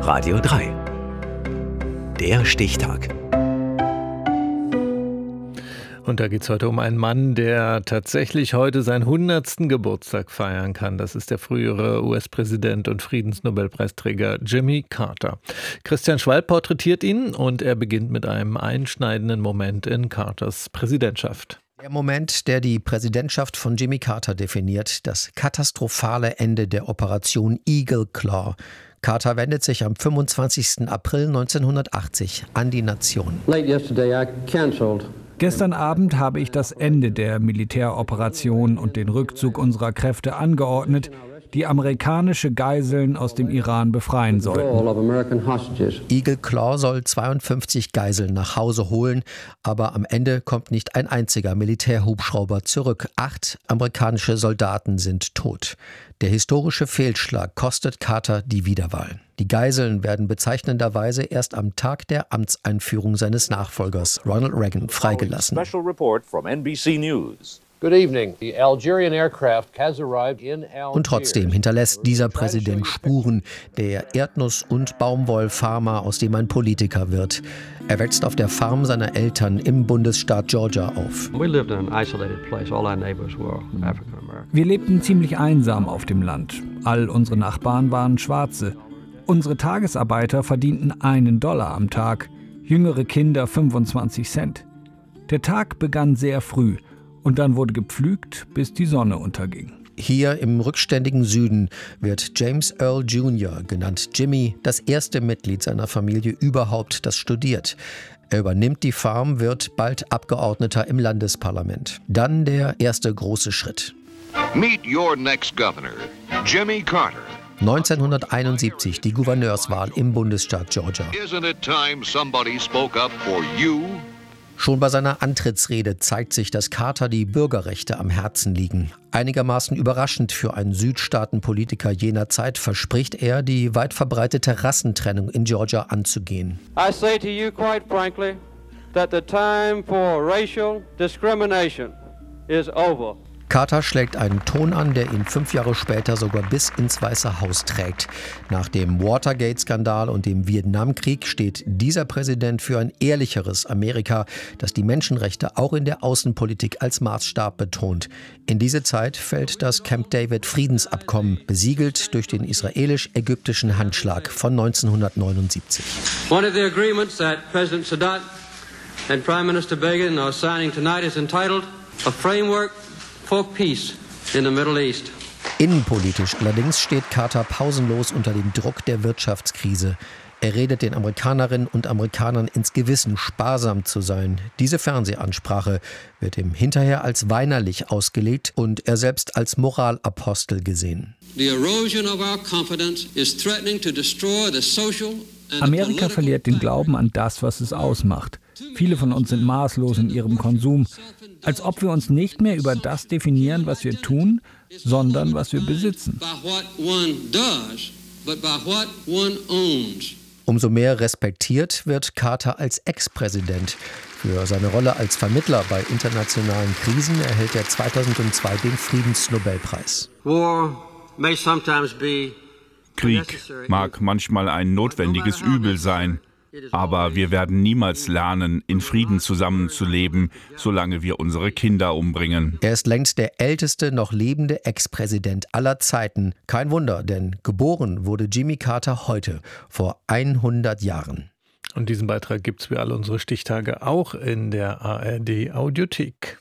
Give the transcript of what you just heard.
Radio 3. Der Stichtag. Und da geht es heute um einen Mann, der tatsächlich heute seinen 100. Geburtstag feiern kann. Das ist der frühere US-Präsident und Friedensnobelpreisträger Jimmy Carter. Christian Schwalb porträtiert ihn und er beginnt mit einem einschneidenden Moment in Carters Präsidentschaft. Der Moment, der die Präsidentschaft von Jimmy Carter definiert, das katastrophale Ende der Operation Eagle Claw. Carter wendet sich am 25. April 1980 an die Nation. Gestern Abend habe ich das Ende der Militäroperation und den Rückzug unserer Kräfte angeordnet, die amerikanische Geiseln aus dem Iran befreien sollten. Eagle Claw soll 52 Geiseln nach Hause holen, aber am Ende kommt nicht ein einziger Militärhubschrauber zurück. 8 amerikanische Soldaten sind tot. Der historische Fehlschlag kostet Carter die Wiederwahl. Die Geiseln werden bezeichnenderweise erst am Tag der Amtseinführung seines Nachfolgers Ronald Reagan freigelassen. Und trotzdem hinterlässt dieser Präsident Spuren, der Erdnuss- und Baumwollfarmer, aus dem ein Politiker wird. Er wächst auf der Farm seiner Eltern im Bundesstaat Georgia auf. Wir lebten ziemlich einsam auf dem Land. All unsere Nachbarn waren Schwarze. Unsere Tagesarbeiter verdienten $1 am Tag, jüngere Kinder 25 Cent. Der Tag begann sehr früh und dann wurde gepflügt, bis die Sonne unterging. Hier im rückständigen Süden wird James Earl Jr., genannt Jimmy, das erste Mitglied seiner Familie überhaupt, das studiert. Er übernimmt die Farm, wird bald Abgeordneter im Landesparlament. Dann der erste große Schritt. Meet your next governor, Jimmy Carter. 1971 die Gouverneurswahl im Bundesstaat Georgia. Isn't it time somebody spoke up for you? Schon bei seiner Antrittsrede zeigt sich, dass Carter die Bürgerrechte am Herzen liegen. Einigermaßen überraschend für einen Südstaatenpolitiker jener Zeit verspricht er, die weit verbreitete Rassentrennung in Georgia anzugehen. I say to you quite frankly that the time for racial discrimination is over. Carter schlägt einen Ton an, der ihn 5 Jahre später sogar bis ins Weiße Haus trägt. Nach dem Watergate-Skandal und dem Vietnamkrieg steht dieser Präsident für ein ehrlicheres Amerika, das die Menschenrechte auch in der Außenpolitik als Maßstab betont. In diese Zeit fällt das Camp David-Friedensabkommen, besiegelt durch den israelisch-ägyptischen Handschlag von 1979. One of the agreements that President Sadat and Prime Minister Begin are signing tonight is entitled A Framework for Peace in the Middle East. Innenpolitisch allerdings steht Carter pausenlos unter dem Druck der Wirtschaftskrise. Er redet den Amerikanerinnen und Amerikanern ins Gewissen, sparsam zu sein. Diese Fernsehansprache wird ihm hinterher als weinerlich ausgelegt und er selbst als Moralapostel gesehen. The erosion of our confidence is threatening to destroy the social. Amerika verliert den Glauben an das, was es ausmacht. Viele von uns sind maßlos in ihrem Konsum, als ob wir uns nicht mehr über das definieren, was wir tun, sondern was wir besitzen. Umso mehr respektiert wird Carter als Ex-Präsident. Für seine Rolle als Vermittler bei internationalen Krisen erhält er 2002 den Friedensnobelpreis. Krieg mag manchmal ein notwendiges Übel sein, aber wir werden niemals lernen, in Frieden zusammenzuleben, solange wir unsere Kinder umbringen. Er ist längst der älteste noch lebende Ex-Präsident aller Zeiten. Kein Wunder, denn geboren wurde Jimmy Carter heute, vor 100 Jahren. Und diesen Beitrag gibt's wie alle unsere Stichtage auch in der ARD Audiothek.